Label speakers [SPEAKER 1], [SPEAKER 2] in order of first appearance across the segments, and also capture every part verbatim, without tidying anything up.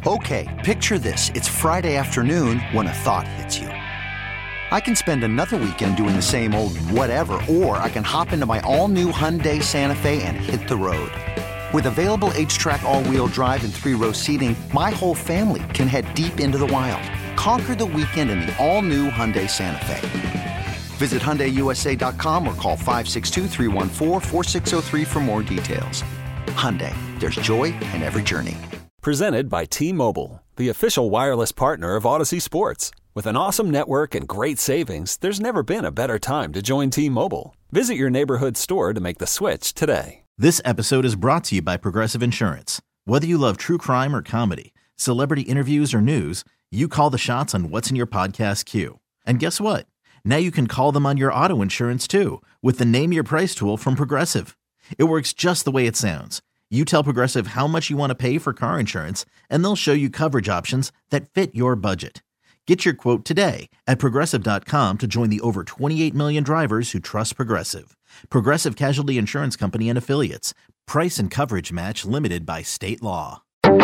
[SPEAKER 1] Okay, picture this. It's Friday afternoon when a thought hits you. I can spend another weekend doing the same old whatever, or I can hop into my all-new Hyundai Santa Fe and hit the road. With available H-Track all-wheel drive and three-row seating, my whole family can head deep into the wild. Conquer the weekend in the all-new Hyundai Santa Fe. Visit Hyundai U S A dot com or call five six two, three one four, four six zero three for more details. Hyundai, there's joy in every journey.
[SPEAKER 2] Presented by T-Mobile, the official wireless partner of Odyssey Sports. With an awesome network and great savings, there's never been a better time to join T-Mobile. Visit your neighborhood store to make the switch today.
[SPEAKER 3] This episode is brought to you by Progressive Insurance. Whether you love true crime or comedy, celebrity interviews or news, you call the shots on what's in your podcast queue. And guess what? Now you can call them on your auto insurance too with the Name Your Price tool from Progressive. It works just the way it sounds. You tell Progressive how much you want to pay for car insurance, and they'll show you coverage options that fit your budget. Get your quote today at Progressive dot com to join the over twenty-eight million drivers who trust Progressive. Progressive Casualty Insurance Company and Affiliates. Price and coverage match limited by state law.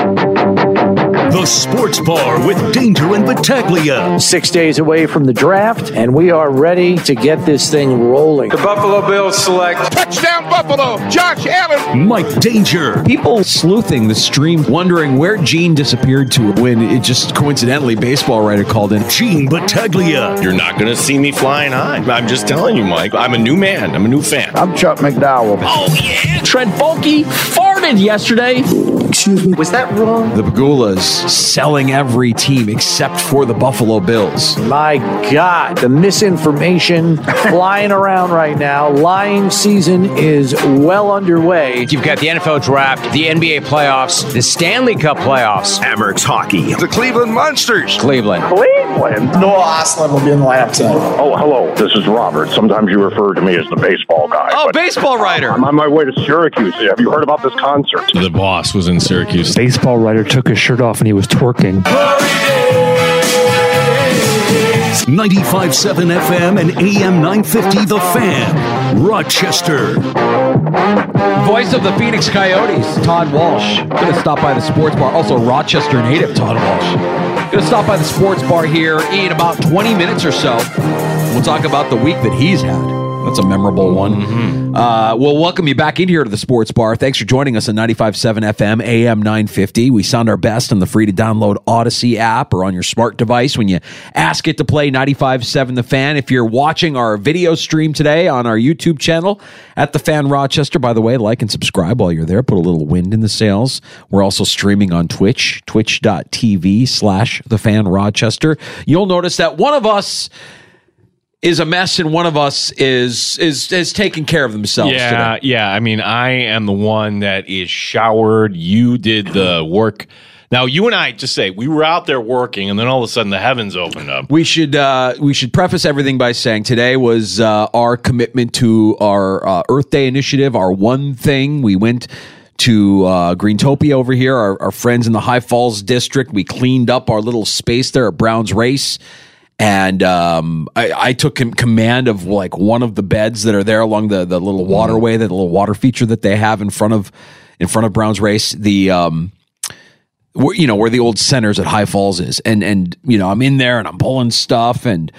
[SPEAKER 4] The Sports Bar with Danger and Battaglia.
[SPEAKER 5] Six days away from the draft, and we are ready to get this thing rolling.
[SPEAKER 6] The Buffalo Bills select touchdown Buffalo, Josh Allen.
[SPEAKER 4] Mike Danger.
[SPEAKER 7] People sleuthing the stream, wondering where Gene disappeared to when it just coincidentally baseball writer called in.
[SPEAKER 4] Gene Battaglia.
[SPEAKER 8] You're not going to see me flying high. I'm just telling you, Mike. I'm a new man. I'm a new fan.
[SPEAKER 5] I'm Chuck McDowell.
[SPEAKER 4] Oh, yeah.
[SPEAKER 5] Trent Baalke farted yesterday. Excuse me. Was that wrong?
[SPEAKER 7] The Pagulas selling every team except for the Buffalo Bills.
[SPEAKER 5] My God, the misinformation flying around right now. Lying season is well underway.
[SPEAKER 9] You've got the N F L draft, the N B A playoffs, the Stanley Cup playoffs.
[SPEAKER 4] Amerks hockey.
[SPEAKER 6] The Cleveland Monsters.
[SPEAKER 9] Cleveland.
[SPEAKER 5] Cleveland.
[SPEAKER 10] Noah Ostlund will be in the lineup tonight.
[SPEAKER 11] Oh, hello. This is Robert. Sometimes you refer to me as the baseball guy.
[SPEAKER 9] Oh, baseball writer.
[SPEAKER 11] I'm on my way to Syracuse. Have you heard about this concert?
[SPEAKER 8] The boss was in Syracuse.
[SPEAKER 12] Baseball writer took his shirt off and he was twerking.
[SPEAKER 4] ninety-five point seven F M and A M nine fifty The Fan, Rochester.
[SPEAKER 7] Voice of the Phoenix Coyotes, Todd Walsh. Going to stop by the Sports Bar. Also, Rochester native Todd Walsh. Going to stop by the Sports Bar here in about twenty minutes or so. We'll talk about the week that he's had. That's a memorable one. Mm-hmm. Uh, we'll welcome you back in here to the Sports Bar. Thanks for joining us on ninety-five point seven F M, A M nine fifty. We sound our best on the free-to-download Odyssey app or on your smart device when you ask it to play ninety-five point seven The Fan. If you're watching our video stream today on our YouTube channel at The Fan Rochester, by the way, like and subscribe while you're there. Put a little wind in the sails. We're also streaming on Twitch, twitch.tv slash The Fan Rochester. You'll notice that one of us is a mess and one of us is is is taking care of themselves
[SPEAKER 8] Yeah,
[SPEAKER 7] today.
[SPEAKER 8] yeah. I mean, I am the one that is showered. You did the work. Now, you and I, just say, we were out there working, and then all of a sudden the heavens opened up.
[SPEAKER 7] We should uh, we should preface everything by saying today was uh, our commitment to our uh, Earth Day initiative, our one thing. We went to uh, Greentopia over here, our, our friends in the High Falls district. We cleaned up our little space there at Browns Race. And um, I, I took command of like one of the beds that are there along the, the little waterway, that little water feature that they have in front of in front of Browns Race. The um, where, you know where the old Centers at High Falls is, and and you know I'm in there and I'm pulling stuff, and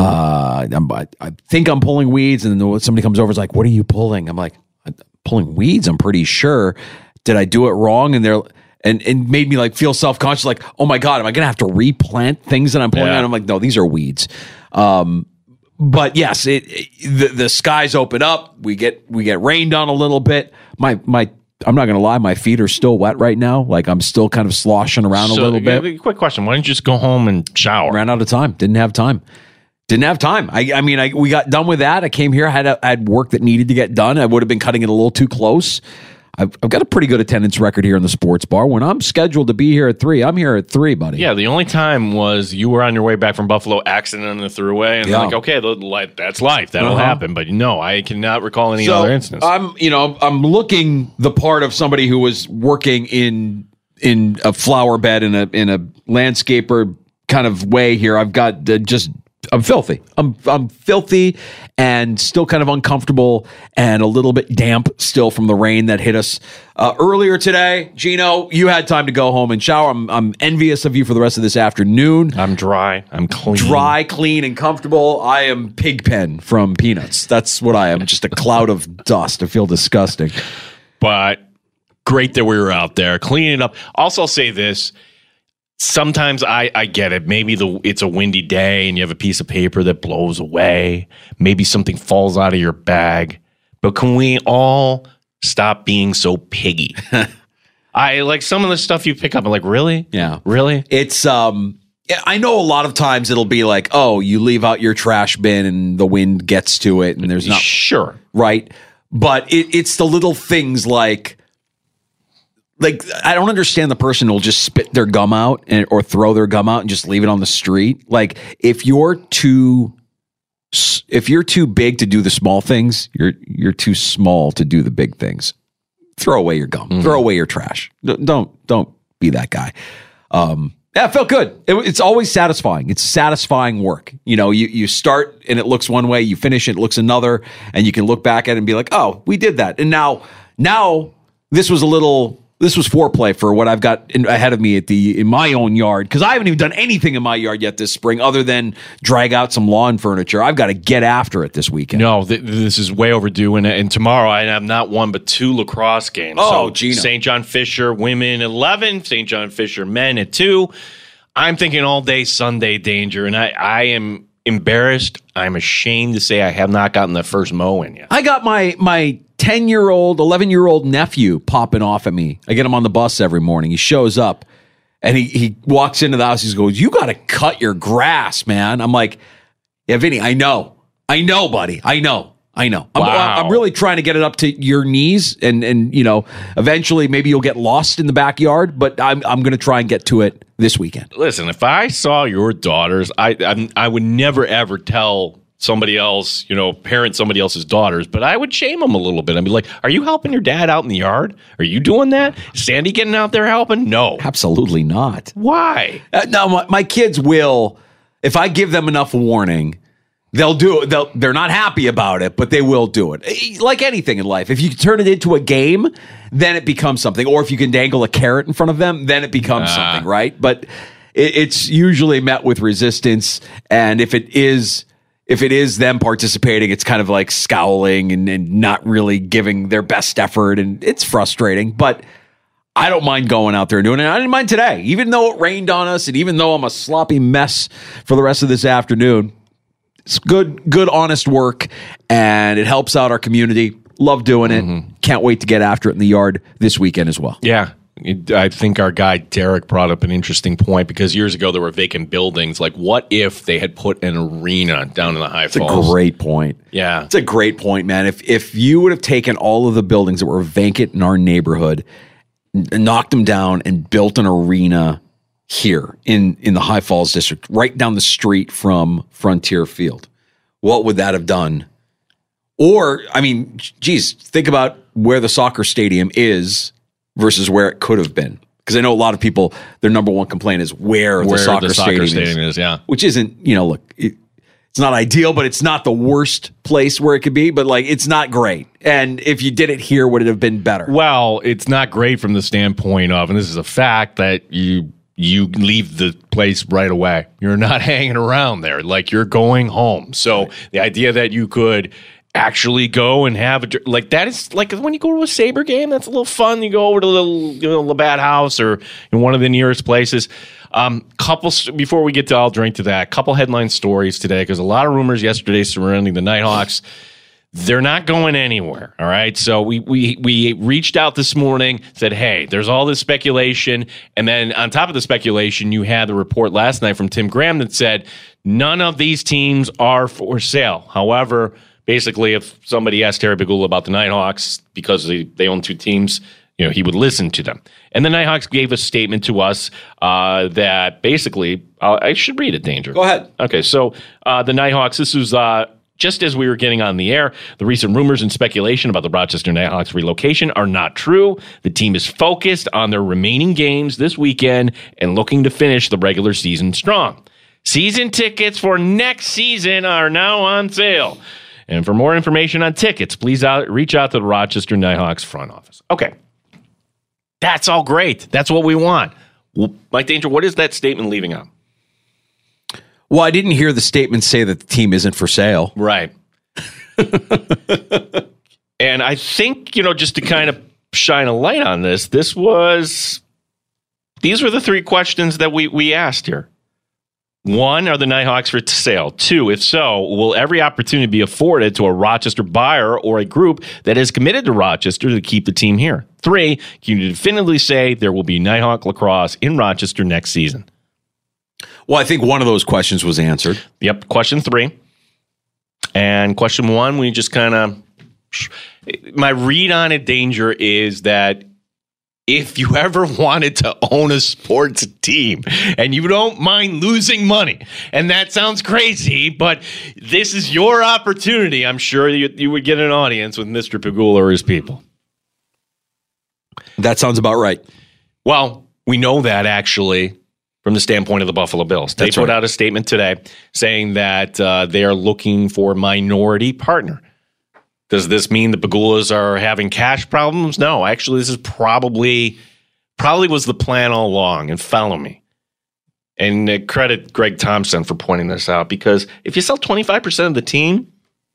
[SPEAKER 7] uh, I'm, I, I think I'm pulling weeds, and then somebody comes over and is like, "What are you pulling?" I'm like, "I'm pulling weeds. I'm pretty sure. Did I do it wrong?" And they're And and made me like feel self-conscious, like, oh my God, am I gonna have to replant things that I'm pulling?
[SPEAKER 8] Yeah.
[SPEAKER 7] And I'm like, no, these are weeds. Um, but yes, it, it the, the skies open up. We get we get rained on a little bit. My my I'm not gonna lie, my feet are still wet right now. Like I'm still kind of sloshing around
[SPEAKER 8] So,
[SPEAKER 7] a little bit.
[SPEAKER 8] yeah, quick question: why didn't you just go home and shower?
[SPEAKER 7] Ran out of time. Didn't have time. Didn't have time. I, I mean, I, we got done with that. I came here, had a, had work that needed to get done. I would have been cutting it a little too close. I've, I've got a pretty good attendance record here in the Sports Bar. When I'm scheduled to be here at three, I'm here at three, buddy.
[SPEAKER 8] Yeah, the only time was you were on your way back from Buffalo, accident on the throughway, and
[SPEAKER 7] Yeah.
[SPEAKER 8] like, okay, the, like, that's life. That'll
[SPEAKER 7] Uh-huh.
[SPEAKER 8] happen. But no, I cannot recall any
[SPEAKER 7] so
[SPEAKER 8] other instance.
[SPEAKER 7] I'm, you know, I'm looking the part of somebody who was working in in a flower bed in a in a landscaper kind of way here. I've got uh, just I'm filthy. I'm I'm filthy and still kind of uncomfortable and a little bit damp still from the rain that hit us uh, earlier today. Gino, you had time to go home and shower. I'm I'm envious of you for the rest of this afternoon.
[SPEAKER 8] I'm dry. I'm clean.
[SPEAKER 7] Dry, clean, and comfortable. I am Pigpen from Peanuts. That's what I am. Just a cloud of dust. I feel disgusting.
[SPEAKER 8] But great that we were out there cleaning it up. Also, I'll say this. Sometimes I, I get it. Maybe the it's a windy day and you have a piece of paper that blows away. Maybe something falls out of your bag. But can we all stop being so piggy? I like some of the stuff you pick up. I'm like, really?
[SPEAKER 7] Yeah.
[SPEAKER 8] Really?
[SPEAKER 7] It's um I know a lot of times it'll be like, oh, you leave out your trash bin and the wind gets to it and there's not
[SPEAKER 8] sure.
[SPEAKER 7] Right. But it, it's the little things like Like, I don't understand the person who will just spit their gum out and, or throw their gum out and just leave it on the street. Like, if you're too, if you're too big to do the small things, you're you're too small to do the big things. Throw away your gum. Mm-hmm. Throw away your trash. Don't don't be that guy. Um, yeah, it felt good. It, it's always satisfying. It's satisfying work. You know, you you start and it looks one way, you finish it, it looks another, and you can look back at it and be like, oh, we did that. And now now this was a little. This was foreplay for what I've got in, ahead of me at the in my own yard, because I haven't even done anything in my yard yet this spring other than drag out some lawn furniture. I've got to get after it this weekend.
[SPEAKER 8] No, th- this is way overdue. And, and tomorrow I have not one but two lacrosse games.
[SPEAKER 7] Oh,
[SPEAKER 8] so
[SPEAKER 7] Gino.
[SPEAKER 8] Saint John Fisher women eleven, Saint John Fisher men at two. I'm thinking all day Sunday danger, and I, I am embarrassed. I'm ashamed to say I have not gotten the first mow in yet.
[SPEAKER 7] I got my my ten-year-old, eleven-year-old nephew popping off at me. I get him on the bus every morning. He shows up, and he, he walks into the house. He goes, you got to cut your grass, man. I'm like, yeah, Vinny, I know. I know, buddy. I know. I know. I'm,
[SPEAKER 8] Wow.
[SPEAKER 7] I'm really trying to get it up to your knees, and, and you know, eventually maybe you'll get lost in the backyard, but I'm I'm going to try and get to it this weekend.
[SPEAKER 8] Listen, if I saw your daughters, I I'm, I would never, ever tell somebody else, you know, parent somebody else's daughters, but I would shame them a little bit. I'd be like, are you helping your dad out in the yard? Are you doing that? Is Sandy getting out there helping? No.
[SPEAKER 7] Absolutely not.
[SPEAKER 8] Why?
[SPEAKER 7] Uh, no, my, my kids will, if I give them enough warning, they'll do it. They'll, they're not happy about it, but they will do it. Like anything in life, if you turn it into a game, then it becomes something. Or if you can dangle a carrot in front of them, then it becomes uh. something, right? But it, it's usually met with resistance. And if it is... If it is them participating, it's kind of like scowling and, and not really giving their best effort, and it's frustrating. But I don't mind going out there and doing it. I didn't mind today, even though it rained on us, and even though I'm a sloppy mess for the rest of this afternoon. It's good, good, honest work, and it helps out our community. Love doing it. Mm-hmm. Can't wait to get after it in the yard this weekend as well.
[SPEAKER 8] Yeah. I think our guy Derek brought up an interesting point, because years ago there were vacant buildings. Like, what if they had put an arena down in the High
[SPEAKER 7] It's
[SPEAKER 8] Falls?
[SPEAKER 7] a great point.
[SPEAKER 8] Yeah.
[SPEAKER 7] It's a great point, man. If if you would have taken all of the buildings that were vacant in our neighborhood, n- knocked them down, and built an arena here in, in the High Falls district, right down the street from Frontier Field, what would that have done? Or, I mean, geez, think about where the soccer stadium is versus where it could have been. Because I know a lot of people, their number one complaint is where,
[SPEAKER 8] where
[SPEAKER 7] the soccer,
[SPEAKER 8] the soccer
[SPEAKER 7] stadium,
[SPEAKER 8] stadium
[SPEAKER 7] is,
[SPEAKER 8] is. Yeah.
[SPEAKER 7] Which isn't, you know, look, it, it's not ideal, but it's not the worst place where it could be. But, like, it's not great. And if you did it here, would it have been better?
[SPEAKER 8] Well, it's not great from the standpoint of, and this is a fact, that you you leave the place right away. You're not hanging around there. Like, you're going home. So right. The idea that you could actually go and have a, like, that is like when you go to a Sabre game, that's a little fun. You go over to the little, you know, Labatt House or in one of the nearest places. Um, couple before we get to I'll drink to that, couple headline stories today, because a lot of rumors yesterday surrounding the Nighthawks. They're not going anywhere. All right. So we we we reached out this morning, said, hey, there's all this speculation. And then on top of the speculation, you had the report last night from Tim Graham that said none of these teams are for sale. However, basically, if somebody asked Terry Pegula about the Nighthawks, because they, they own two teams, you know, he would listen to them. And the Nighthawks gave a statement to us uh, that basically, uh, I should read it, Danger.
[SPEAKER 7] Go ahead.
[SPEAKER 8] Okay, so uh, the Nighthawks, this was uh, just as we were getting on the air. The recent rumors and speculation about the Rochester Nighthawks relocation are not true. The team is focused on their remaining games this weekend and looking to finish the regular season strong. Season tickets for next season are now on sale. And for more information on tickets, please out, reach out to the Rochester Nighthawks front office. Okay. That's all great. That's what we want. Well, Mike Danger, what is that statement leaving out?
[SPEAKER 7] Well, I didn't hear the statement say that the team isn't for sale.
[SPEAKER 8] Right. And I think, you know, just to kind of shine a light on this, this was, these were the three questions that we, we asked here. One, are the Nighthawks for sale? Two, if so, will every opportunity be afforded to a Rochester buyer or a group that is committed to Rochester to keep the team here? Three, can you definitively say there will be Nighthawk lacrosse in Rochester next season?
[SPEAKER 7] Well, I think one of those questions was answered.
[SPEAKER 8] Yep, question three. And question one, we just kind of, my read on it, Danger, is that if you ever wanted to own a sports team and you don't mind losing money, and that sounds crazy, but this is your opportunity, I'm sure you, you would get an audience with Mister Pegula or his people.
[SPEAKER 7] That sounds about right.
[SPEAKER 8] Well, we know that actually from the standpoint of the Buffalo Bills. They
[SPEAKER 7] That's
[SPEAKER 8] put
[SPEAKER 7] right.
[SPEAKER 8] out a statement today saying that uh, they are looking for a minority partner. Does this mean the Pegulas are having cash problems? No, actually, this is probably probably was the plan all along. And follow me. And uh, credit Greg Thompson for pointing this out, because if you sell twenty-five percent of the team,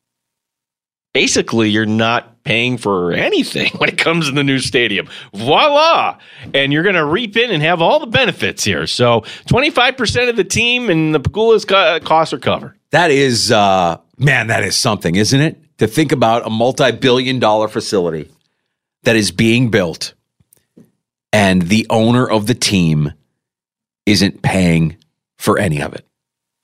[SPEAKER 8] basically you're not paying for anything when it comes to the new stadium. Voila! And you're going to reap in and have all the benefits here. So twenty-five percent of the team and the Pegulas' co- costs are covered.
[SPEAKER 7] That is, uh, man, that is something, isn't it? To think about a multi-billion dollar facility that is being built and the owner of the team isn't paying for any of it.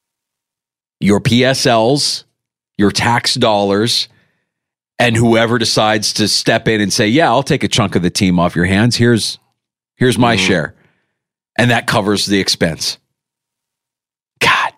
[SPEAKER 7] Your P S Ls, your tax dollars, and whoever decides to step in and say, yeah, I'll take a chunk of the team off your hands. Here's, here's my mm. share. And that covers the expense. God,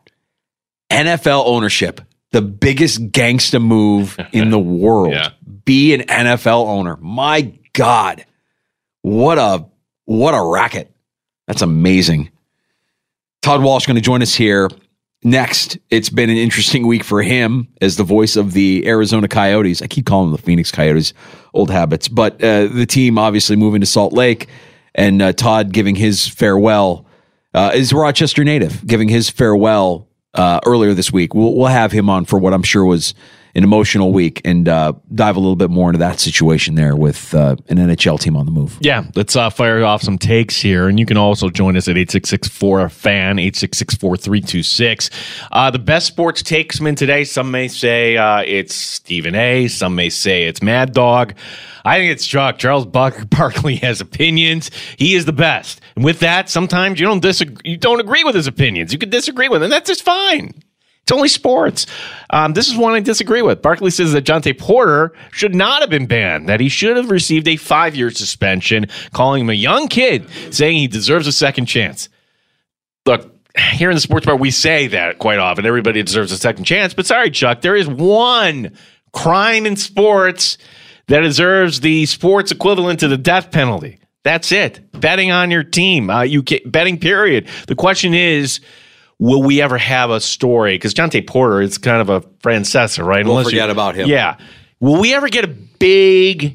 [SPEAKER 7] N F L ownership. The biggest gangsta move in the world.
[SPEAKER 8] Yeah.
[SPEAKER 7] Be an N F L owner. My God. What a what a racket. That's amazing. Todd Walsh going to join us here next. It's been an interesting week for him as the voice of the Arizona Coyotes. I keep calling them the Phoenix Coyotes, old habits. But uh, the team obviously moving to Salt Lake, and uh, Todd giving his farewell. Uh, is a Rochester native, giving his farewell Uh, earlier this week. We'll we'll have him on for what I'm sure was an emotional week, and uh, dive a little bit more into that situation there with uh, an N H L team on the move.
[SPEAKER 8] Yeah, let's uh, fire off some takes here, and you can also join us at eight six six four fan, eight six six four three two six. Uh, the best sports takesman today, some may say uh, it's Stephen A., some may say it's Mad Dog. I think it's Chuck. Charles Buck- Barkley has opinions. He is the best. And with that, sometimes you don't disagree, you don't agree with his opinions. You can disagree with them. That's just fine. It's only sports. Um, this is one I disagree with. Barkley says that Jontay Porter should not have been banned, that he should have received a five-year suspension, calling him a young kid, saying he deserves a second chance. Look, here in the sports bar, we say that quite often. Everybody deserves a second chance. But sorry, Chuck, there is one crime in sports that deserves the sports equivalent to the death penalty. That's it. Betting on your team. Uh, you get, betting, period. The question is, will we ever have a story? Because Jontay Porter is kind of a Francesa, right?
[SPEAKER 7] We'll
[SPEAKER 8] Unless
[SPEAKER 7] forget
[SPEAKER 8] you,
[SPEAKER 7] about him.
[SPEAKER 8] Yeah. Will we ever get a big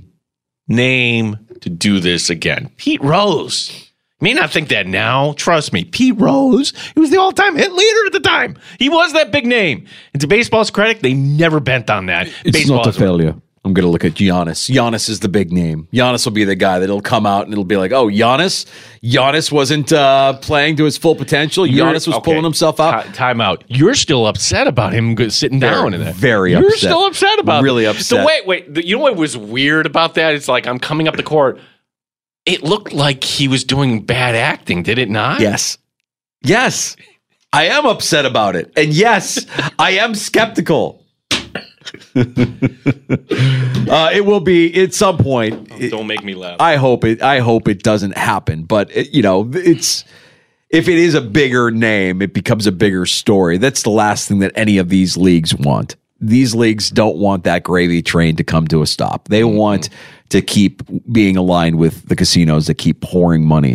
[SPEAKER 8] name to do this again? Pete Rose. You may not think that now. Trust me. Pete Rose, he was the all-time hit leader at the time. He was that big name. And to baseball's credit, they never bent on that.
[SPEAKER 7] It's
[SPEAKER 8] Baseball
[SPEAKER 7] not a
[SPEAKER 8] is-
[SPEAKER 7] failure. I'm going to look at Giannis. Giannis is the big name. Giannis will be the guy that'll come out and it'll be like, oh, Giannis? Giannis wasn't uh, playing to his full potential.
[SPEAKER 8] You're-
[SPEAKER 7] Giannis was
[SPEAKER 8] okay.
[SPEAKER 7] pulling himself out.
[SPEAKER 8] Ti- time out. You're still upset about him go- sitting down in that.
[SPEAKER 7] Very
[SPEAKER 8] You're
[SPEAKER 7] upset.
[SPEAKER 8] still upset about
[SPEAKER 7] Really
[SPEAKER 8] it.
[SPEAKER 7] upset.
[SPEAKER 8] The wait, wait. The, you know what was weird about that? It's like I'm coming up the court. It looked like he was doing bad acting, did it not?
[SPEAKER 7] Yes. Yes. I am upset about it. And yes, I am skeptical. uh, it will be at some point.
[SPEAKER 8] Oh, don't make me laugh.
[SPEAKER 7] I hope it. I hope it doesn't happen. But it, you know, it's if it is a bigger name, it becomes a bigger story. That's the last thing that any of these leagues want. These leagues don't want that gravy train to come to a stop. They mm-hmm. want to keep being aligned with the casinos that keep pouring money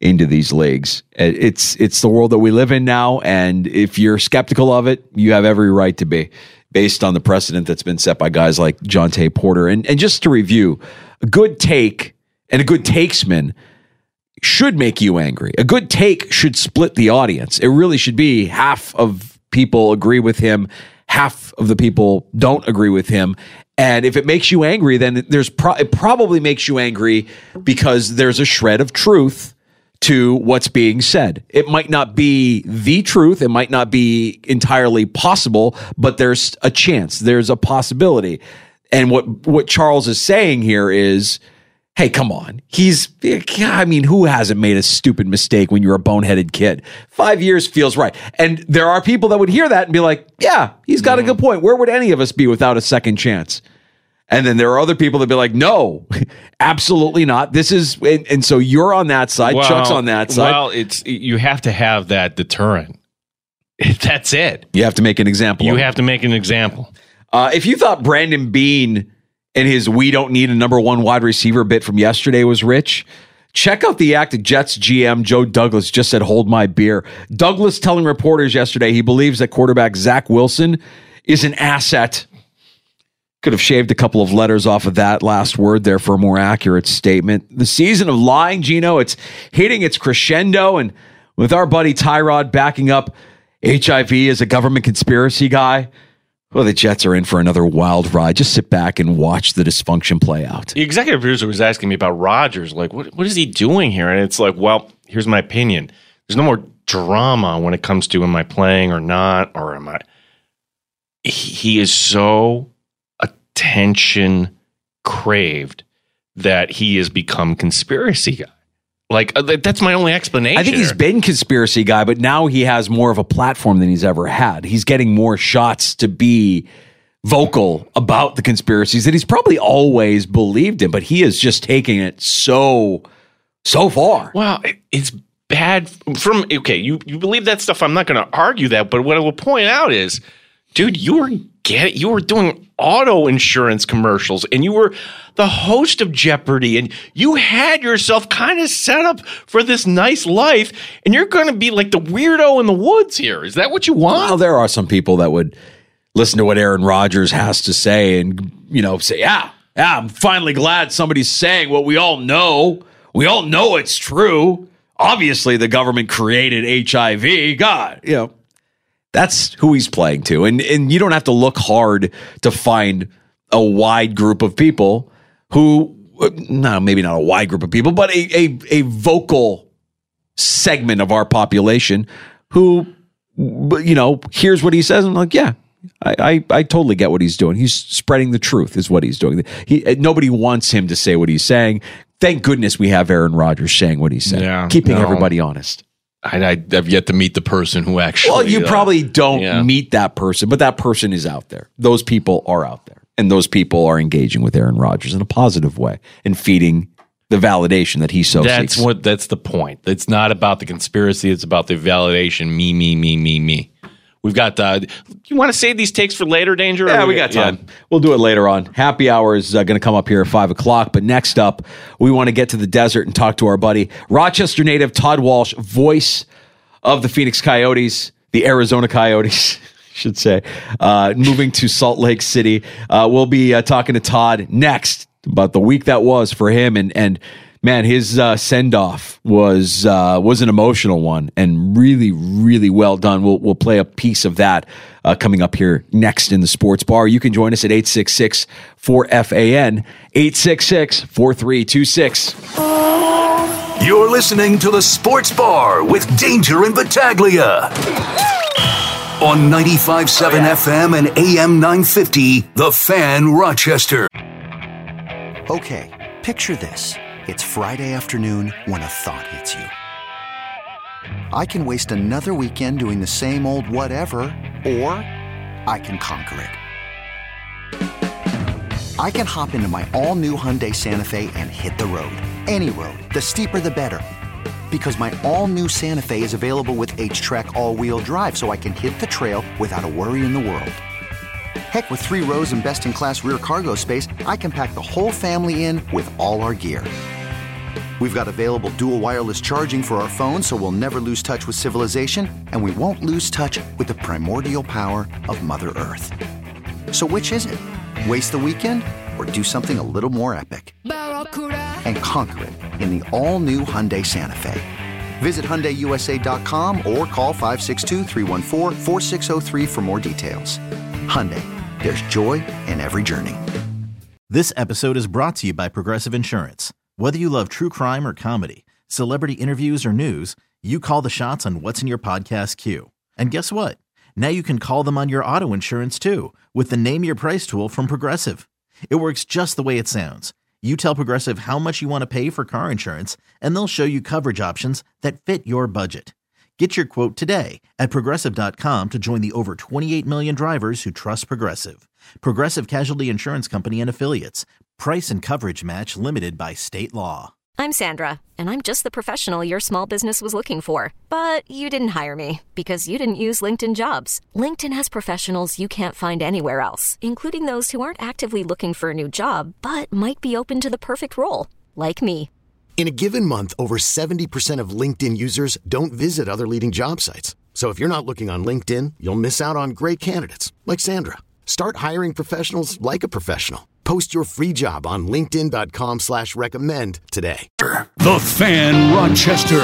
[SPEAKER 7] into these leagues. It's it's the world that we live in now, and if you're skeptical of it, you have every right to be, based on the precedent that's been set by guys like Jontay Porter. And and just to review, a good take and a good takesman should make you angry. A good take should split the audience. It really should be half of people agree with him, half of the people don't agree with him. And if it makes you angry, then there's pro- it probably makes you angry because there's a shred of truth to what's being said. It might not be the truth. It might not be entirely possible, but there's a chance. There's a possibility. And what, what Charles is saying here is, hey, come on. He's, I mean, who hasn't made a stupid mistake when you're a boneheaded kid? Five years feels right. And there are people that would hear that and be like, yeah, he's got a good point. Where would any of us be without a second chance? And then there are other people that be like, no, absolutely not. This is, and, and so you're on that side.
[SPEAKER 8] Well,
[SPEAKER 7] Chuck's on that side.
[SPEAKER 8] Well, it's, you have to have that deterrent. That's it.
[SPEAKER 7] You have to make an example.
[SPEAKER 8] You
[SPEAKER 7] of
[SPEAKER 8] have
[SPEAKER 7] it.
[SPEAKER 8] to make an example.
[SPEAKER 7] Uh, if you thought Brandon Beane and his "we don't need a number one wide receiver" bit from yesterday was rich, check out the act of Jets G M Joe Douglas just said, "Hold my beer." Douglas telling reporters yesterday he believes that quarterback Zach Wilson is an asset. Could have shaved a couple of letters off of that last word there for a more accurate statement. The season of lying, Gino, it's hitting its crescendo, and with our buddy Tyrod backing up H I V as a government conspiracy guy, well, the Jets are in for another wild ride. Just sit back and watch the dysfunction play out.
[SPEAKER 8] The executive producer was asking me about Rodgers. Like, what what is he doing here? And it's like, well, here's my opinion. There's no more drama when it comes to am I playing or not, or am I... He, he is so attention craved that he has become conspiracy guy. Like, uh, that's my only explanation.
[SPEAKER 7] I think he's been conspiracy guy, but now he has more of a platform than he's ever had. He's getting more shots to be vocal about the conspiracies that he's probably always believed in, but he is just taking it so, so far.
[SPEAKER 8] Well, it, it's bad from, okay, you, you believe that stuff. I'm not going to argue that, but what I will point out is, dude, you were get you were doing auto insurance commercials, and you were the host of Jeopardy, and you had yourself kind of set up for this nice life, and you're going to be like the weirdo in the woods here. Is that what you want?
[SPEAKER 7] Well, there are some people that would listen to what Aaron Rodgers has to say and, you know, say, yeah, yeah, I'm finally glad somebody's saying what we all know. We all know it's true. Obviously, the government created H I V. God, you know. That's who he's playing to. And and you don't have to look hard to find a wide group of people who, no, maybe not a wide group of people, but a, a, a vocal segment of our population who, you know, hears what he says and like, yeah, I, I, I totally get what he's doing. He's spreading the truth is what he's doing. He, nobody wants him to say what he's saying. Thank goodness we have Aaron Rodgers saying what he's saying, yeah, keeping no. everybody honest.
[SPEAKER 8] I, I have yet to meet the person who actually...
[SPEAKER 7] Well, you
[SPEAKER 8] uh,
[SPEAKER 7] probably don't
[SPEAKER 8] yeah.
[SPEAKER 7] meet that person, but that person is out there. Those people are out there. And those people are engaging with Aaron Rodgers in a positive way and feeding the validation that he so
[SPEAKER 8] that's
[SPEAKER 7] seeks.
[SPEAKER 8] What, that's the point. It's not about the conspiracy. It's about the validation. Me, me, me, me, me. We've got... Uh, you want to save these takes for later, Danger?
[SPEAKER 7] Yeah, we, we got time. Yeah. We'll do it later on. Happy hour is uh, going to come up here at five o'clock. But next up, we want to get to the desert and talk to our buddy, Rochester native Todd Walsh, voice of the Phoenix Coyotes, the Arizona Coyotes, I should say, uh, moving to Salt Lake City. Uh, we'll be uh, talking to Todd next about the week that was for him. And, and man, his uh, send-off was uh, was an emotional one and really, really well done. We'll, we'll play a piece of that uh, coming up here next in the Sports Bar. You can join us at eight six six, four F A N, eight six six, four three two six.
[SPEAKER 4] You're listening to the Sports Bar with Danger and Battaglia on ninety-five point seven oh, yeah. F M and A M nine fifty, The Fan, Rochester.
[SPEAKER 1] Okay, picture this. It's Friday afternoon when a thought hits you. I can waste another weekend doing the same old whatever, or I can conquer it. I can hop into my all-new Hyundai Santa Fe and hit the road. Any road. The steeper, the better. Because my all-new Santa Fe is available with H-Track all-wheel drive, so I can hit the trail without a worry in the world. Heck, with three rows and best-in-class rear cargo space, I can pack the whole family in with all our gear. We've got available dual wireless charging for our phones, so we'll never lose touch with civilization, and we won't lose touch with the primordial power of Mother Earth. So which is it? Waste the weekend or do something a little more epic and conquer it in the all-new Hyundai Santa Fe. Visit Hyundai U S A dot com or call five six two, three one four, four six zero three for more details. Hyundai, there's joy in every journey.
[SPEAKER 3] This episode is brought to you by Progressive Insurance. Whether you love true crime or comedy, celebrity interviews or news, you call the shots on what's in your podcast queue. And guess what? Now you can call them on your auto insurance too with the Name Your Price tool from Progressive. It works just the way it sounds. You tell Progressive how much you want to pay for car insurance, and they'll show you coverage options that fit your budget. Get your quote today at Progressive dot com to join the over twenty-eight million drivers who trust Progressive. Progressive Casualty Insurance Company and Affiliates. Price and coverage match limited by state law.
[SPEAKER 13] I'm Sandra, and I'm just the professional your small business was looking for. But you didn't hire me because you didn't use LinkedIn Jobs. LinkedIn has professionals you can't find anywhere else, including those who aren't actively looking for a new job, but might be open to the perfect role, like me.
[SPEAKER 14] In a given month, over seventy percent of LinkedIn users don't visit other leading job sites. So if you're not looking on LinkedIn, you'll miss out on great candidates like Sandra. Start hiring professionals like a professional. Post your free job on linkedin dot com slash recommend today.
[SPEAKER 4] The Fan Rochester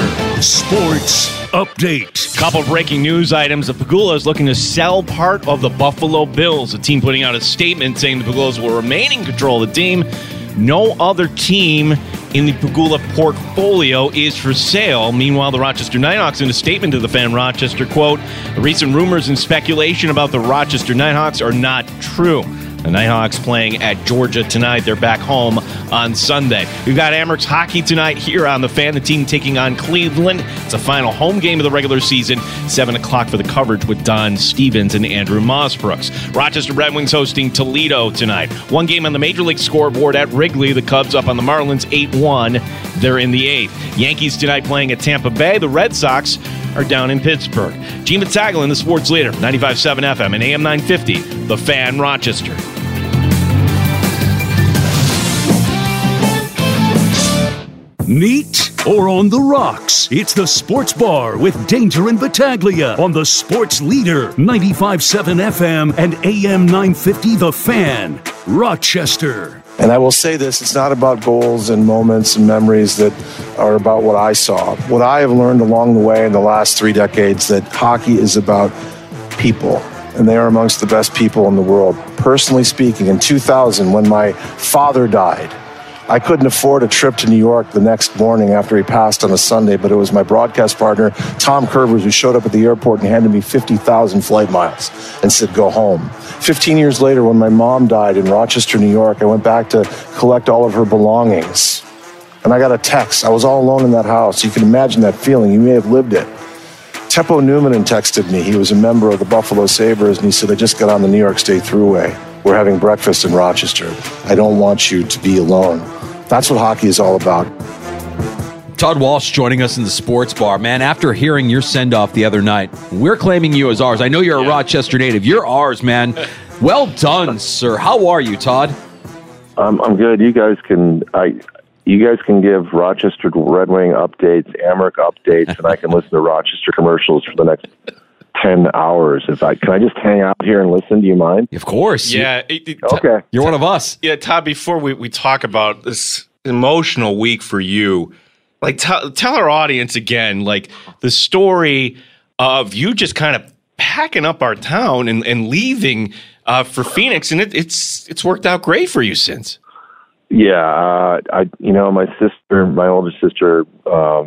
[SPEAKER 4] Sports Update.
[SPEAKER 8] Couple breaking news items. The Pegula is looking to sell part of the Buffalo Bills. The team putting out a statement saying the Pegulas will remain in control of the team. No other team in the Pegula portfolio is for sale. Meanwhile, the Rochester Nighthawks, in a statement to the Fan Rochester, quote, the recent rumors and speculation about the Rochester Nighthawks are not true. The Nighthawks playing at Georgia tonight. They're back home on Sunday. We've got Amherst hockey tonight here on The Fan. The team taking on Cleveland. It's a final home game of the regular season. seven o'clock for the coverage with Don Stevens and Andrew Mossbrooks. Rochester Red Wings hosting Toledo tonight. One game on the Major League scoreboard at Wrigley. The Cubs up on the Marlins eight one. They're in the eighth. Yankees tonight playing at Tampa Bay. The Red Sox are down in Pittsburgh. Gene Battaglin, the sports leader, ninety-five point seven F M and A M nine fifty, The Fan Rochester.
[SPEAKER 4] Neat or on the rocks? It's the Sports Bar with Danger and Battaglia on the Sports Leader, ninety-five point seven F M and A M nine fifty, The Fan, Rochester.
[SPEAKER 15] And I will say this, it's not about goals and moments and memories that are about what I saw. What I have learned along the way in the last three decades, that hockey is about people. And they are amongst the best people in the world. Personally speaking, in two thousand, when my father died, I couldn't afford a trip to New York the next morning after he passed on a Sunday, but it was my broadcast partner, Tom Curvers, who showed up at the airport and handed me fifty thousand flight miles and said, go home. fifteen years later, when my mom died in Rochester, New York, I went back to collect all of her belongings. And I got a text. I was all alone in that house. You can imagine that feeling. You may have lived it. Teppo Newman texted me. He was a member of the Buffalo Sabres, and he said, I just got on the New York State Thruway. We're having breakfast in Rochester. I don't want you to be alone. That's what hockey is all about.
[SPEAKER 7] Todd Walsh joining us in the Sports Bar. Man, after hearing your send-off the other night, we're claiming you as ours. I know you're a yeah. Rochester native. You're ours, man. Well done, sir. How are you, Todd?
[SPEAKER 11] Um, I'm good. You guys can I, you guys can give Rochester Red Wing updates, Amherst updates, and I can listen to Rochester commercials for the next ten hours. If I can I just hang out here and listen? Do you mind?
[SPEAKER 7] Of course.
[SPEAKER 8] Yeah. It, it,
[SPEAKER 11] okay.
[SPEAKER 7] You're one of us.
[SPEAKER 8] Yeah, Todd, before we, we talk about this emotional week for you, like t- tell our audience again, like the story of you just kind of packing up our town and, and leaving uh, for Phoenix, and it, it's it's worked out great for you since.
[SPEAKER 11] Yeah, uh, I you know my sister, my older sister, um,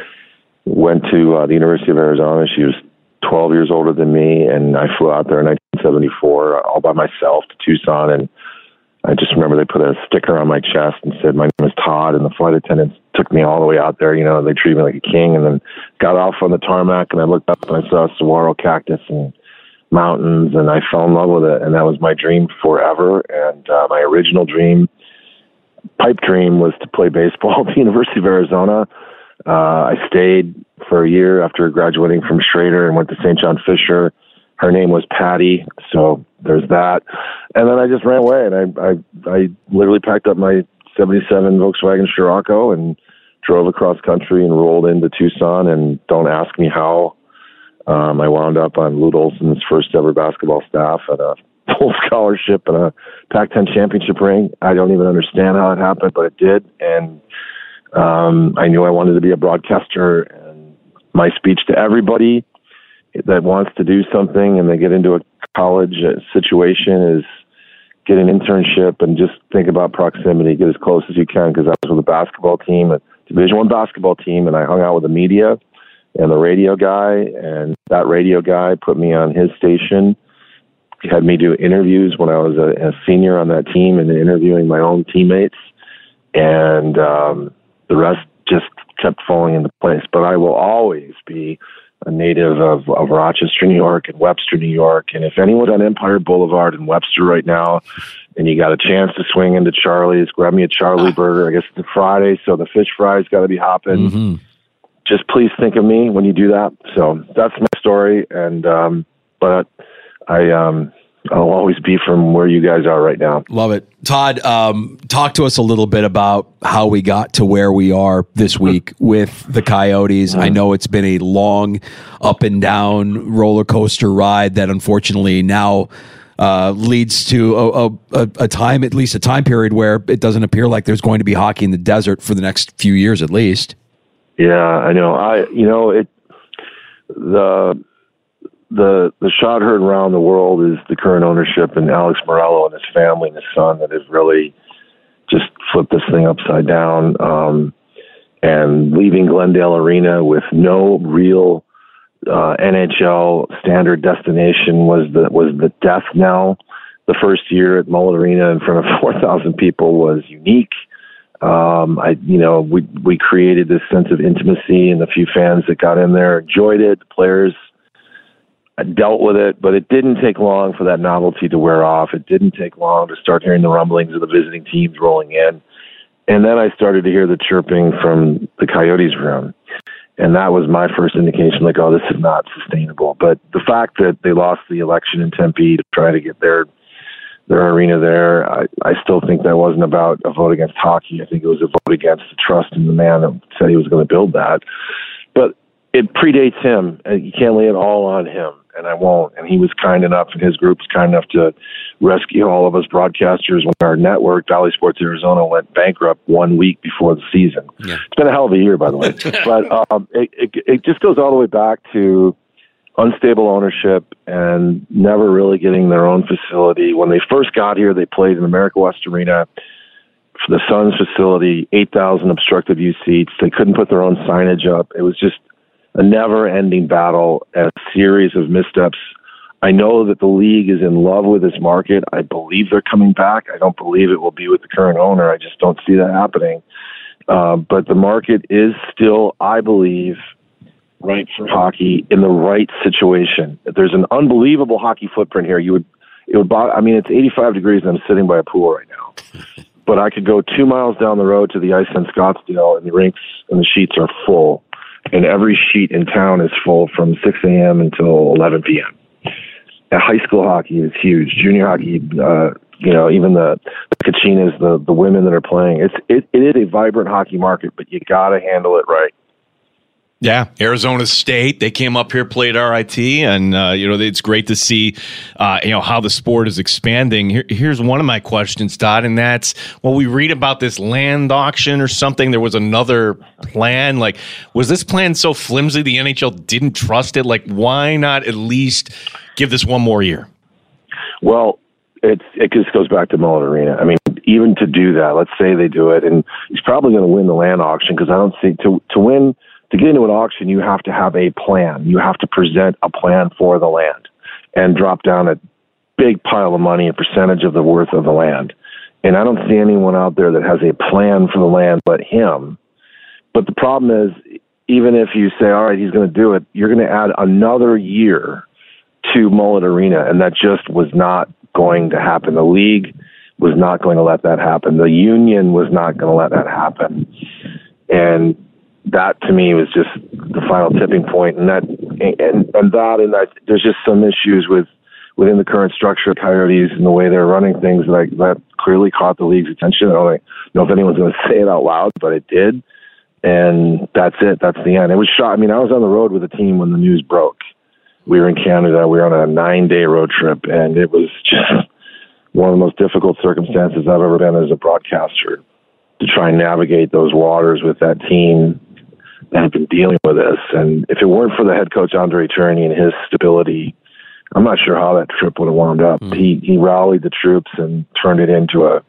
[SPEAKER 11] went to uh, the University of Arizona. She was twelve years older than me, and I flew out there in nineteen seventy-four all by myself to Tucson, and I just remember they put a sticker on my chest and said my name is Todd, and the flight attendants took me all the way out there. You know, they treated me like a king, and then got off on the tarmac, and I looked up and I saw saguaro cactus and mountains, and I fell in love with it, and that was my dream forever. And uh, my original dream, pipe dream, was to play baseball at the University of Arizona. Uh, I stayed for a year after graduating from Schrader and went to Saint John Fisher. Her name was Patty, so there's that. And then I just ran away, and I I, I literally packed up my seventy-seven Volkswagen Scirocco and drove across country and rolled into Tucson, and don't ask me how. Um, I wound up on Lute Olson's first ever basketball staff at a full scholarship and a Pac ten championship ring. I don't even understand how it happened, but it did. And um, I knew I wanted to be a broadcaster. And my speech to everybody that wants to do something and they get into a college situation is get an internship and just think about proximity. Get as close as you can, because I was with a basketball team, a Division One basketball team, and I hung out with the media and the radio guy, and that radio guy put me on his station. He had me do interviews when I was a, a senior on that team and interviewing my own teammates, and um, the rest just kept falling into place. But I will always be a native of, of Rochester, New York, and Webster, New York. And if anyone's on Empire Boulevard in Webster right now, and you got a chance to swing into Charlie's, grab me a Charlie burger. I guess it's a Friday, so the fish fries got to be hopping.
[SPEAKER 7] Mm-hmm.
[SPEAKER 11] Just please think of me when you do that. So that's my story. And, um, but I, um, I'll always be from where you guys are right now.
[SPEAKER 7] Love it. Todd, um, talk to us a little bit about how we got to where we are this week with the Coyotes. I know it's been a long up and down roller coaster ride that unfortunately now uh, leads to a, a, a time, at least a time period where it doesn't appear like there's going to be hockey in the desert for the next few years at least.
[SPEAKER 11] Yeah, I know. I, you know, it, the, the, the shot heard around the world is the current ownership and Alex Morello and his family and his son that have really just flipped this thing upside down. Um, and leaving Glendale Arena with no real, uh, N H L standard destination was the, was the death knell. The first year at Mullet Arena in front of four thousand people was unique. Um, I, you know, we, we created this sense of intimacy, and the few fans that got in there enjoyed it. The players dealt with it, but it didn't take long for that novelty to wear off. It didn't take long to start hearing the rumblings of the visiting teams rolling in. And then I started to hear the chirping from the Coyotes room. And that was my first indication, like, oh, this is not sustainable. But the fact that they lost the election in Tempe to try to get their their arena there, I, I still think that wasn't about a vote against hockey. I think it was a vote against the trust in the man that said he was going to build that. But it predates him, and you can't lay it all on him, and I won't. And he was kind enough, and his group was kind enough to rescue all of us broadcasters when our network, Valley Sports Arizona, went bankrupt one week before the season. Yeah. It's been a hell of a year, by the way. But um, it, it, it just goes all the way back to unstable ownership and never really getting their own facility. When they first got here, they played in America West Arena for the Suns facility, eight thousand obstructed view seats. They couldn't put their own signage up. It was just a never-ending battle, a series of missteps. I know that the league is in love with this market. I believe they're coming back. I don't believe it will be with the current owner. I just don't see that happening. Uh, but the market is still, I believe, right for hockey in the right situation. There's an unbelievable hockey footprint here. You would, it would. I mean, it's eighty-five degrees and I'm sitting by a pool right now. But I could go two miles down the road to the ice in Scottsdale, and the rinks and the sheets are full. And every sheet in town is full from six a.m. until eleven p.m. And high school hockey is huge. Junior hockey, uh, you know, even the, the Kachinas, the the women that are playing. It's it, it is a vibrant hockey market, but you got to handle it right.
[SPEAKER 8] Yeah, Arizona State, they came up here, played R I T, and, uh, you know, it's great to see, uh, you know, how the sport is expanding. Here, here's one of my questions, Todd, and that's, well, we read about this land auction or something. There was another plan. Like, was this plan so flimsy the N H L didn't trust it? Like, why not at least give this one more year?
[SPEAKER 11] Well, it's, it just goes back to Mullet Arena. I mean, even to do that, let's say they do it, and he's probably going to win the land auction, because I don't see, to to win... To get into an auction, you have to have a plan. You have to present a plan for the land and drop down a big pile of money, a percentage of the worth of the land. And I don't see anyone out there that has a plan for the land but him. But the problem is, even if you say, all right, he's going to do it, you're going to add another year to Mullet Arena, and that just was not going to happen. The league was not going to let that happen. The union was not going to let that happen. And that to me was just the final tipping point, and that and, and that and that there's just some issues with within the current structure of Coyotes and the way they're running things that, that clearly caught the league's attention. I don't know if anyone's going to say it out loud, but it did. and that's it. That's the end. It was shot. I mean, I was on the road with the team when the news broke. We were in Canada. We were on a nine-day road trip, and it was just one of the most difficult circumstances I've ever been as a broadcaster, to try and navigate those waters with that team that had been dealing with this. And if it weren't for the head coach, Andre Tourigny, and his stability, I'm not sure how that trip would have wound up. Mm. He he rallied the troops and turned it into a,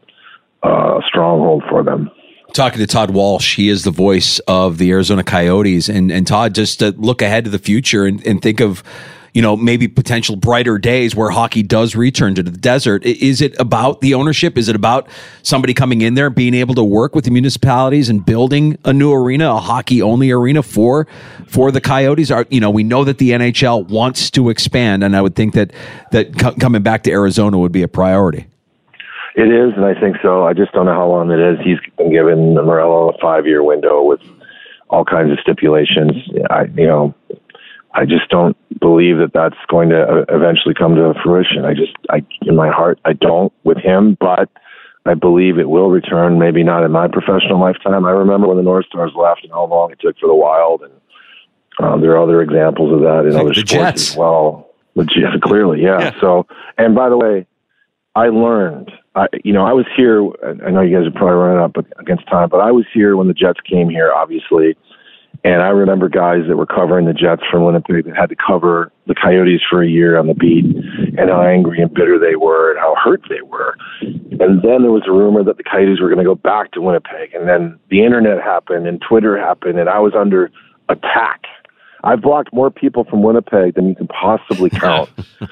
[SPEAKER 11] a stronghold for them.
[SPEAKER 7] Talking to Todd Walsh, he is the voice of the Arizona Coyotes. And, and Todd, just to look ahead to the future and, and think of, you know, maybe potential brighter days where hockey does return to the desert. Is it about the ownership? Is it about somebody coming in there, being able to work with the municipalities and building a new arena, a hockey-only arena for for the Coyotes? Are, you know, we know that the N H L wants to expand, and I would think that that co- coming back to Arizona would be a priority.
[SPEAKER 11] It is, and I think so. I just don't know how long it is. He's been given Morello a five-year window with all kinds of stipulations. I, you know, I just don't believe that that's going to eventually come to fruition. I just, I, in my heart, I don't with him, but I believe it will return, maybe not in my professional lifetime. I remember when the North Stars left and how long it took for the Wild, and um, there are other examples of that in
[SPEAKER 7] like
[SPEAKER 11] other
[SPEAKER 7] the
[SPEAKER 11] sports
[SPEAKER 7] Jets.
[SPEAKER 11] as well. The Jets, clearly, yeah. yeah. So, and by the way, I learned, I, you know, I was here, I know you guys are probably running up against time, but I was here when the Jets came here, obviously. And I remember guys that were covering the Jets from Winnipeg that had to cover the Coyotes for a year on the beat, and how angry and bitter they were and how hurt they were. And then there was a rumor that the Coyotes were going to go back to Winnipeg. And then the internet happened and Twitter happened, and I was under attack. I've blocked more people from Winnipeg than you can possibly count.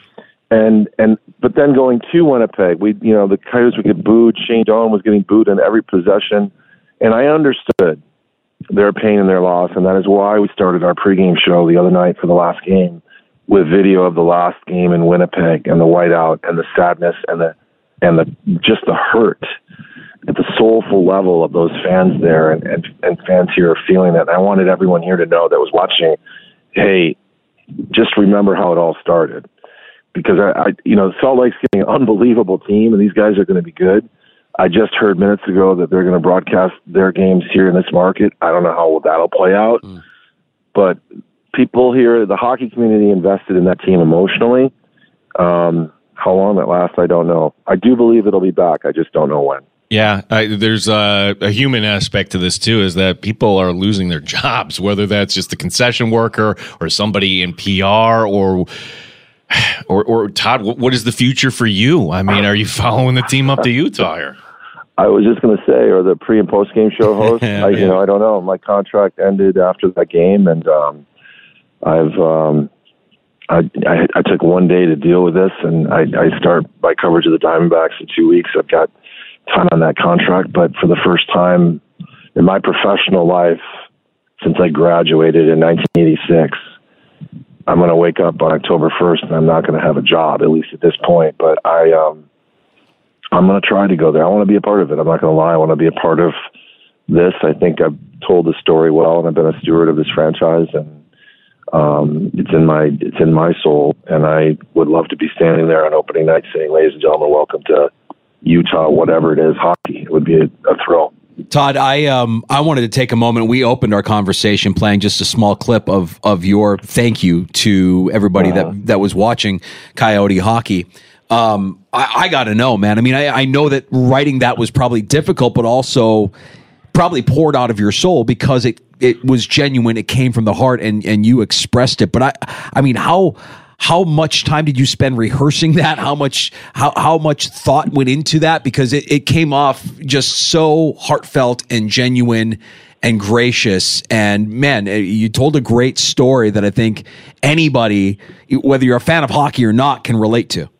[SPEAKER 11] and and but then going to Winnipeg, we you know the Coyotes would get booed. Shane Doan was getting booed in every possession, and I understood their pain and their loss, and that is why we started our pregame show the other night for the last game with video of the last game in Winnipeg and the whiteout and the sadness and the and the just the hurt at the soulful level of those fans there, and, and, and fans here are feeling that. And I wanted everyone here to know that was watching, hey, just remember how it all started. Because, I, I you know, Salt Lake's getting an unbelievable team, and these guys are going to be good. I just heard minutes ago that they're going to broadcast their games here in this market. I don't know how that'll play out. Mm. But people here, the hockey community invested in that team emotionally. Um, how long that lasts, I don't know. I do believe it'll be back. I just don't know when.
[SPEAKER 8] Yeah, I, there's a, a human aspect to this, too, is that people are losing their jobs, whether that's just a concession worker or somebody in P R or... Or, or Todd, what is the future for you? I mean, are you following the team up to Utah here?
[SPEAKER 11] I was just going to say, or the pre and post game show host.
[SPEAKER 8] yeah,
[SPEAKER 11] I,
[SPEAKER 8] yeah.
[SPEAKER 11] You know, I don't know. My contract ended after that game, and um, I've um, I, I I took one day to deal with this, and I, I start my coverage of the Diamondbacks in two weeks. I've got time on that contract, but for the first time in my professional life since I graduated in nineteen eighty-six. I'm going to wake up on October first and I'm not going to have a job, at least at this point. But I, um, I'm going to try to go there. I want to be a part of it. I'm not going to lie. I want to be a part of this. I think I've told the story well, and I've been a steward of this franchise, and um, it's in my it's in my soul. And I would love to be standing there on opening night saying, "Ladies and gentlemen, welcome to Utah, whatever it is, hockey." It would be a, a thrill.
[SPEAKER 7] Todd, I um I wanted to take a moment. We opened our conversation playing just a small clip of of your thank you to everybody uh-huh. that that was watching Coyote hockey. Um, I, I got to know, man. I mean, I, I know that writing that was probably difficult, but also probably poured out of your soul because it it was genuine. It came from the heart, and and you expressed it. But I I mean, how. How much time did you spend rehearsing that? How much how how much thought went into that? Because it, it came off just so heartfelt and genuine and gracious. And man, you told a great story that I think anybody, whether you're a fan of hockey or not, can relate to.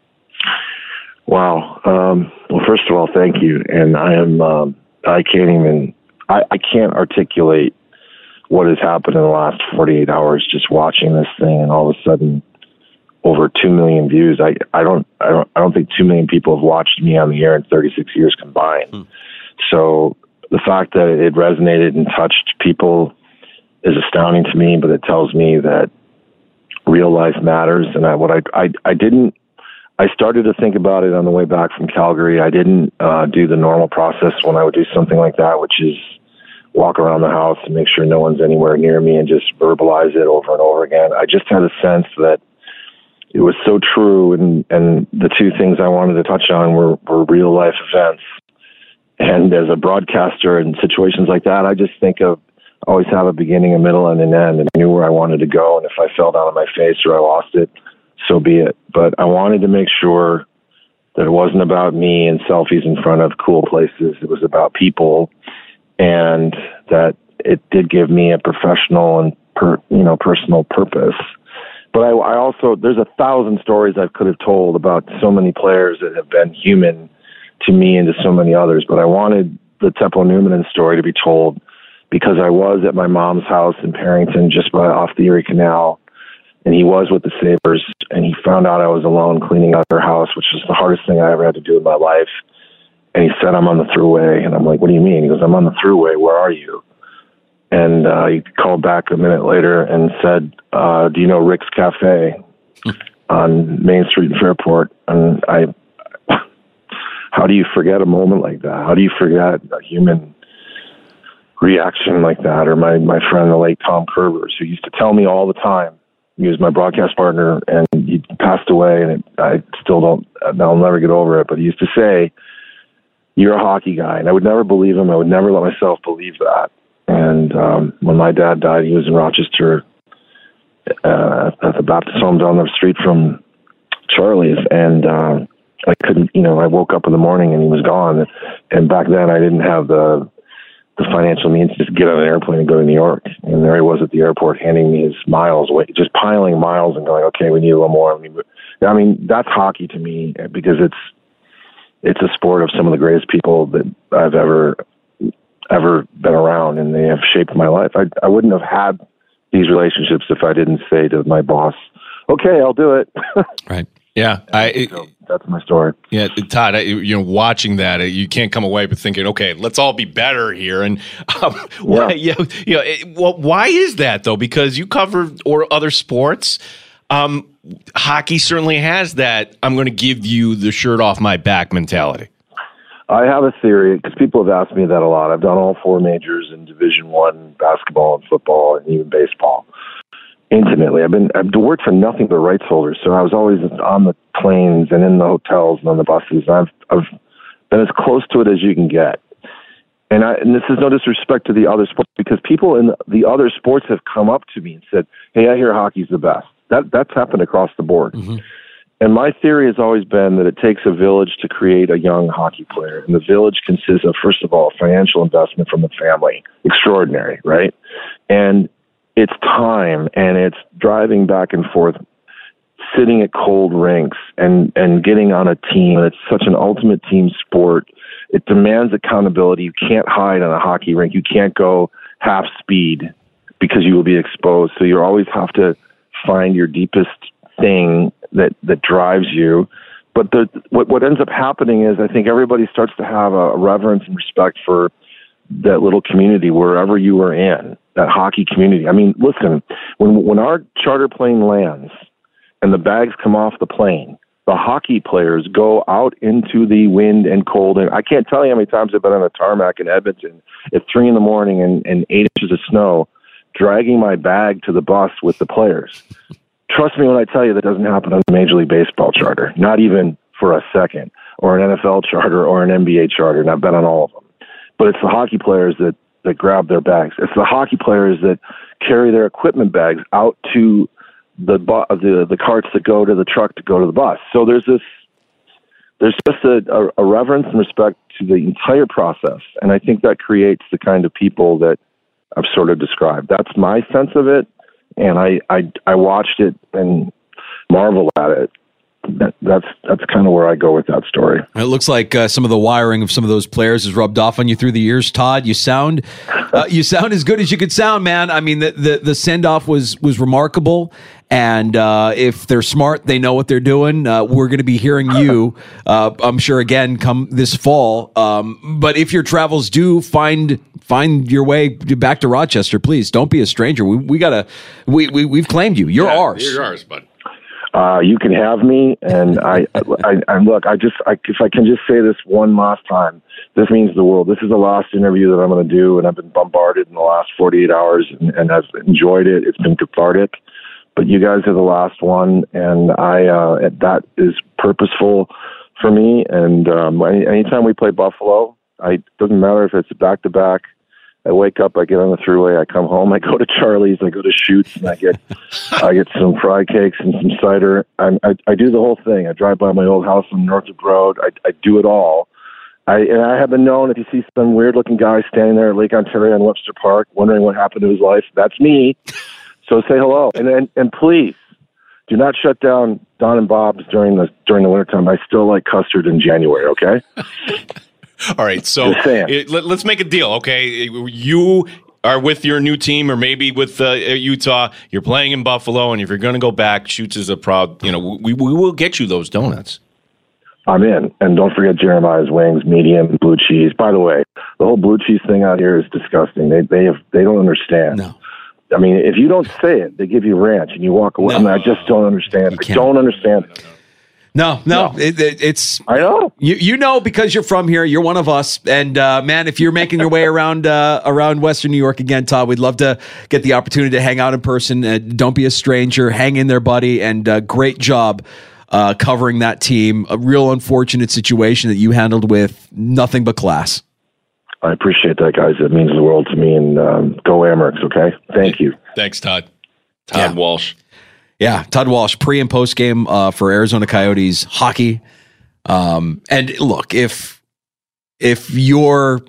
[SPEAKER 11] Wow. Um, well, first of all, thank you. And I am um, I can't even I, I can't articulate what has happened in the last forty-eight hours just watching this thing, and all of a sudden over two million views. I, I don't I don't I don't think two million people have watched me on the air in thirty-six years combined. Hmm. So the fact that it resonated and touched people is astounding to me, but it tells me that real life matters. And I what I I, I didn't I started to think about it on the way back from Calgary. I didn't uh, do the normal process when I would do something like that, which is walk around the house and make sure no one's anywhere near me and just verbalize it over and over again. I just had a sense that it was so true, and, and the two things I wanted to touch on were, were real life events. And as a broadcaster in situations like that, I just think of always have a beginning, a middle, and an end, and I knew where I wanted to go. And if I fell down on my face or I lost it, so be it. But I wanted to make sure that it wasn't about me and selfies in front of cool places. It was about people, and that it did give me a professional and per, you know personal purpose. But I, I also, there's a thousand stories I could have told about so many players that have been human to me and to so many others. But I wanted the Teppo Numminen story to be told because I was at my mom's house in Parrington, just by off the Erie Canal, and he was with the Sabres, and he found out I was alone cleaning out their house, which was the hardest thing I ever had to do in my life. And he said, I'm on the thruway. And I'm like, what do you mean? He goes, I'm on the thruway. Where are you? And uh, he called back a minute later and said, uh, do you know Rick's Cafe on Main Street in Fairport? And I, how do you forget a moment like that? How do you forget a human reaction like that? Or my, my friend, the late Tom Kerbers, who used to tell me all the time, he was my broadcast partner, and he passed away, and it, I still don't, I'll never get over it, but he used to say, you're a hockey guy. And I would never believe him. I would never let myself believe that. And um, when my dad died, he was in Rochester uh, at the Baptist home down the street from Charlie's. And uh, I couldn't, you know, I woke up in the morning and he was gone. And back then I didn't have the the financial means to just get on an airplane and go to New York. And there he was at the airport handing me his miles away, just piling miles and going, okay, we need a little more. I mean, I mean that's hockey to me, because it's, it's a sport of some of the greatest people that I've ever, ever been around, and they have shaped my life. I, I wouldn't have had these relationships if I didn't say to my boss, okay, I'll do it.
[SPEAKER 8] Right. Yeah. I, it,
[SPEAKER 11] so that's my story.
[SPEAKER 8] Yeah. Todd, I, you know, watching that, you can't come away but thinking, okay, let's all be better here. And um,
[SPEAKER 11] yeah.
[SPEAKER 8] why, you know, you know it, well, why is that though? Because you cover or other sports. Um, hockey certainly has that I'm going to give you the shirt off my back mentality.
[SPEAKER 11] I have a theory, because people have asked me that a lot. I've done all four majors in Division One basketball and football and even baseball intimately. I've been I've worked for nothing but rights holders, so I was always on the planes and in the hotels and on the buses. And I've I've been as close to it as you can get. And I and this is no disrespect to the other sports, because people in the other sports have come up to me and said, "Hey, I hear hockey's the best." That that's happened across the board. Mm-hmm. And my theory has always been that it takes a village to create a young hockey player. And the village consists of, first of all, financial investment from the family. Extraordinary, right? And it's time, and it's driving back and forth, sitting at cold rinks and, and getting on a team. And it's such an ultimate team sport. It demands accountability. You can't hide on a hockey rink. You can't go half speed because you will be exposed. So you always have to find your deepest thing that, that drives you. But the, what, what ends up happening is I think everybody starts to have a reverence and respect for that little community wherever you are in, that hockey community. I mean, listen, when when our charter plane lands and the bags come off the plane, the hockey players go out into the wind and cold. And I can't tell you how many times I've been on a tarmac in Edmonton at three in the morning and, and eight inches of snow, dragging my bag to the bus with the players. Trust me when I tell you that doesn't happen on a Major League Baseball charter, not even for a second, or an N F L charter or an N B A charter, and I've been on all of them. But it's the hockey players that, that grab their bags. It's the hockey players that carry their equipment bags out to the bu- the the carts that go to the truck to go to the bus. So there's this, there's just a, a, a reverence and respect to the entire process, and I think that creates the kind of people that I've sort of described. That's my sense of it. And I, I, I watched it and marveled at it. That, that's that's kind of where I go with that story.
[SPEAKER 7] It looks like uh, some of the wiring of some of those players has rubbed off on you through the years, Todd. You sound uh, you sound as good as you could sound, man. I mean, the the, the send off was was remarkable. And uh, if they're smart, they know what they're doing. Uh, we're going to be hearing you, uh, I'm sure, again, come this fall. Um, but if your travels do find find your way back to Rochester, please don't be a stranger. We we gotta we, we we've claimed you. You're
[SPEAKER 8] yeah,
[SPEAKER 7] ours.
[SPEAKER 8] You're ours, bud.
[SPEAKER 11] Uh, you can have me, and I, I, I look. I just, I, if I can just say this one last time, this means the world. This is the last interview that I'm going to do, and I've been bombarded in the last forty-eight hours, and, and I've enjoyed it. It's been cathartic, but you guys are the last one, and I, uh, that is purposeful for me. And um, any, anytime we play Buffalo, I doesn't matter if it's back to back. I wake up, I get on the thruway, I come home, I go to Charlie's, I go to Shoots, and I get I get some fried cakes and some cider. I, I I do the whole thing. I drive by my old house on Northwood Road. I, I do it all. I and I have been known, if you see some weird-looking guy standing there at Lake Ontario in Webster Park wondering what happened to his life, that's me. So say hello. And and, and please, do not shut down Don and Bob's during the during the wintertime. I still like custard in January, okay?
[SPEAKER 8] All right, so it, let, let's make a deal, okay? You are with your new team, or maybe with uh, Utah. You're playing in Buffalo, and if you're going to go back, Shoots is a proud. You know, we we will get you those donuts.
[SPEAKER 11] I'm in, and don't forget Jeremiah's wings, medium, blue cheese. By the way, the whole blue cheese thing out here is disgusting. They they have they don't understand.
[SPEAKER 16] No.
[SPEAKER 11] I mean, if you don't say it, they give you ranch, and you walk away. No. I mean, I just don't understand. I don't understand.
[SPEAKER 16] No, no, no. It, it, it's.
[SPEAKER 11] I know
[SPEAKER 16] you. You know because you're from here. You're one of us, and uh, man, if you're making your way around uh, around Western New York again, Todd, we'd love to get the opportunity to hang out in person. Uh, don't be a stranger. Hang in there, buddy, and uh, great job uh, covering that team. A real unfortunate situation that you handled with nothing but class.
[SPEAKER 11] I appreciate that, guys. It means the world to me. And um, go Amerks, okay? Thank you.
[SPEAKER 8] Thanks, Todd. Todd
[SPEAKER 16] yeah.
[SPEAKER 8] Walsh.
[SPEAKER 16] Yeah, Todd Walsh, pre and post game uh, for Arizona Coyotes hockey. Um, and look, if if you're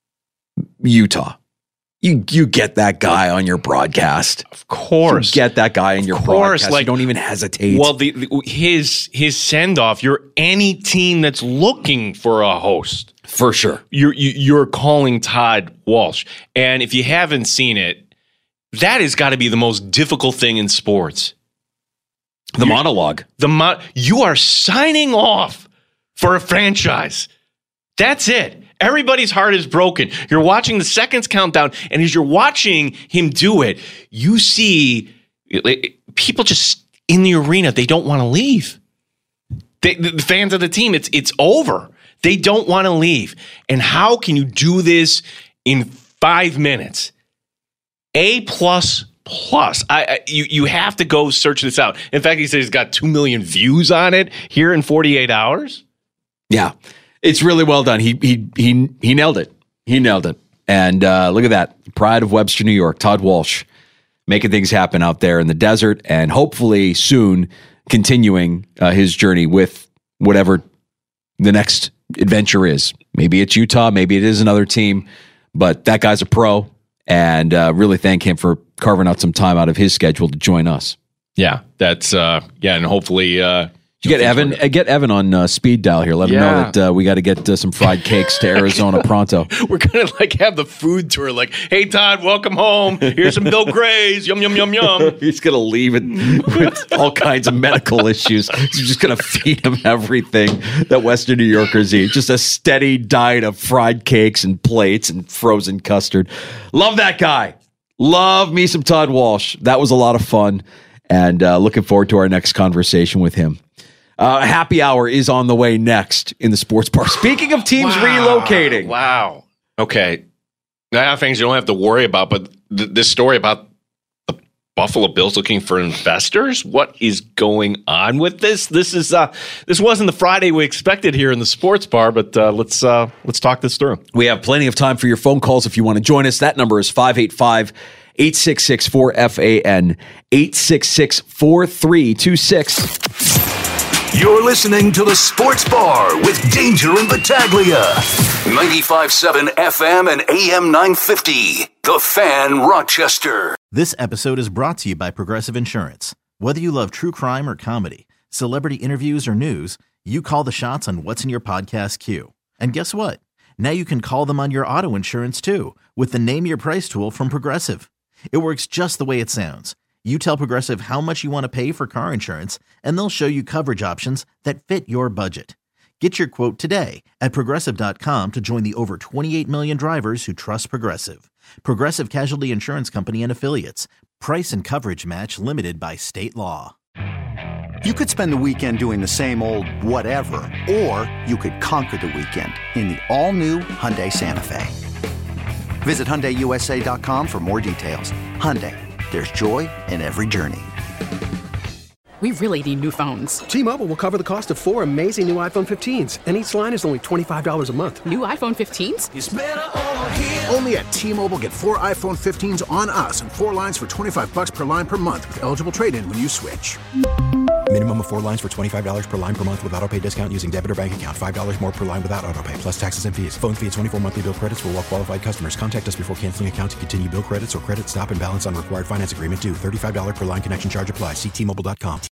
[SPEAKER 16] Utah, you you get that guy on your broadcast.
[SPEAKER 8] Of course,
[SPEAKER 16] you get that guy in
[SPEAKER 8] of
[SPEAKER 16] your
[SPEAKER 8] course,
[SPEAKER 16] broadcast.
[SPEAKER 8] Like,
[SPEAKER 16] you don't even hesitate.
[SPEAKER 8] Well, the, the, his his send off. You're any team that's looking for a host
[SPEAKER 16] for sure.
[SPEAKER 8] You're you, you're calling Todd Walsh, and if you haven't seen it, that has got to be the most difficult thing in sports.
[SPEAKER 16] The you, monologue.
[SPEAKER 8] The mo- You are signing off for a franchise. That's it. Everybody's heart is broken. You're watching the seconds count down, and as you're watching him do it, you see people just in the arena. They don't want to leave. They, the fans of the team, it's it's over. They don't want to leave. And how can you do this in five minutes? A plus. Plus, I, I you you have to go search this out. In fact, he says he's got two million views on it here in forty-eight hours.
[SPEAKER 16] Yeah, it's really well done. He he he he nailed it. He nailed it. And uh, look at that, pride of Webster, New York, Todd Walsh, making things happen out there in the desert, and hopefully soon continuing uh, his journey with whatever the next adventure is. Maybe it's Utah, maybe it is another team, but that guy's a pro. And uh, really thank him for carving out some time out of his schedule to join us.
[SPEAKER 8] Yeah, that's uh, yeah, and hopefully uh,
[SPEAKER 16] you get Evan. Uh, get Evan on uh, speed dial here. Let yeah. him know that uh, we got to get uh, some fried cakes to Arizona pronto.
[SPEAKER 8] We're gonna like have the food tour. Like, hey Todd, welcome home. Here's some Bill Gray's. Yum yum yum yum.
[SPEAKER 16] He's gonna leave it with all kinds of medical issues. He's just gonna feed him everything that Western New Yorkers eat. Just a steady diet of fried cakes and plates and frozen custard. Love that guy. Love me some Todd Walsh. That was a lot of fun, and uh, looking forward to our next conversation with him. Uh, happy hour is on the way next in the sports bar. Speaking of teams wow. relocating.
[SPEAKER 8] Wow. Okay. Now things you don't have to worry about, but th- this story about the Buffalo Bills looking for investors. What is going on with this? This is uh, this wasn't the Friday we expected here in the sports bar, but uh, let's uh, let's talk this through.
[SPEAKER 16] We have plenty of time for your phone calls if you want to join us. That number is five eight five, eight six six, four F A N, eight six six, four three two six.
[SPEAKER 4] You're listening to the Sports Bar with Danger and Battaglia. ninety-five point seven F M and A M nine fifty. The Fan, Rochester.
[SPEAKER 3] This episode is brought to you by Progressive Insurance. Whether you love true crime or comedy, celebrity interviews or news, you call the shots on what's in your podcast queue. And guess what? Now you can call them on your auto insurance too with the Name Your Price tool from Progressive. It works just the way it sounds. You tell Progressive how much you want to pay for car insurance, and they'll show you coverage options that fit your budget. Get your quote today at Progressive dot com to join the over twenty-eight million drivers who trust Progressive. Progressive Casualty Insurance Company and Affiliates. Price and coverage match limited by state law.
[SPEAKER 1] You could spend the weekend doing the same old whatever, or you could conquer the weekend in the all-new Hyundai Santa Fe. Visit Hyundai U S A dot com for more details. Hyundai, there's joy in every journey.
[SPEAKER 17] We really need new phones.
[SPEAKER 18] T-Mobile will cover the cost of four amazing new iPhone fifteens, and each line is only twenty-five dollars a month.
[SPEAKER 17] New iPhone fifteens?
[SPEAKER 19] It's better over here. Only at T-Mobile, get four iPhone fifteens on us and four lines for twenty-five dollars per line per month with eligible trade-in when you switch.
[SPEAKER 20] Minimum of four lines for twenty-five dollars per line per month with auto pay discount using debit or bank account. five dollars more per line without auto pay, plus taxes and fees. Phone fee at twenty-four monthly bill credits for well-qualified customers. Contact us before canceling account to continue bill credits or credit stop and balance on required finance agreement due. thirty-five dollars per line connection charge applies. See T Mobile dot com.